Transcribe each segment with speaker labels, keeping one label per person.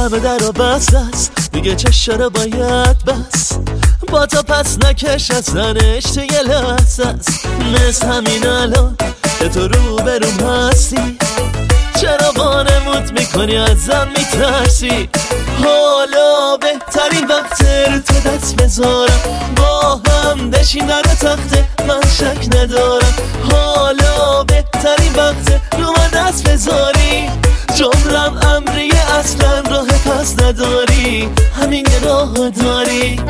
Speaker 1: همه در و بست است دیگه چشه رو باید بس، با تا پس نکش از زنش تو یه لحظه است. مثل همین الان که تو رو بروم هستی، چرا وانمود میکنی ازم میترسی؟ حالا بهترین وقت رو تو دست بذارم، با هم بشین رو تخته من شک ندارم. حالا بهترین وقت رو من دست بذاری، جملم امریه اصلا راه پس نداری، همین یه راه داری.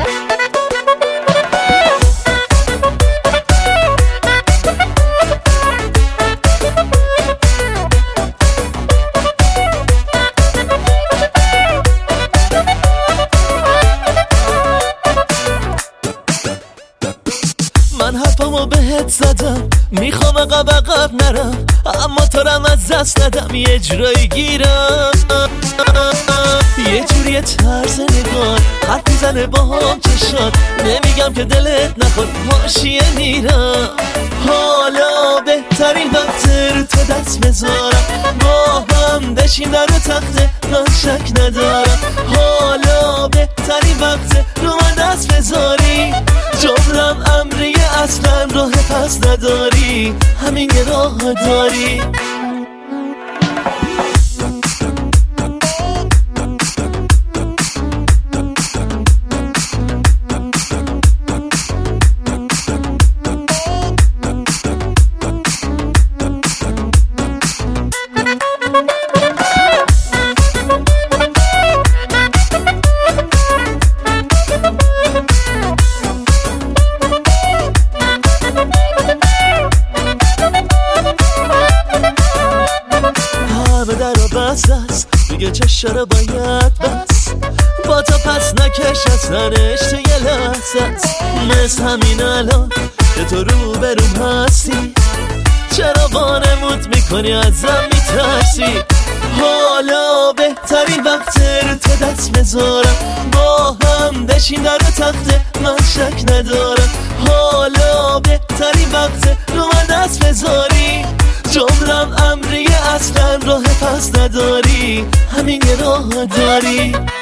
Speaker 1: من حرفمو بهت زدم میخوام عقب نرم، اما تو رم از دست ندم یه جورایی گیرم. یه جوری طرز نگاه حرف میزنه با هم چشات، نمیگم که دلت نخواد حاشیه میرم. حالا بهترین وقت رو تو دست بذارم، با هم بشین رو تخته من شک ندارم. حالا بهترین وقت رو من دست بذاری، جملم امریه اصلا راه پس نداری، همین یه راه داری. همه در و بست است دیگه چشه رو باید بس، با تا پس نکش از زنش تو یه لحظه است. مثل همین الان که تو رو بروم هستی، چرا وانمود میکنی ازم میترسی؟ حالا بهترین وقت رو تو دست بذارم، با هم بشین رو تخته من شک ندارم. حالا بهترین وقت رو من دست بذاری، جملم امریه اصلا راه پس نداری، همین یه راه داری.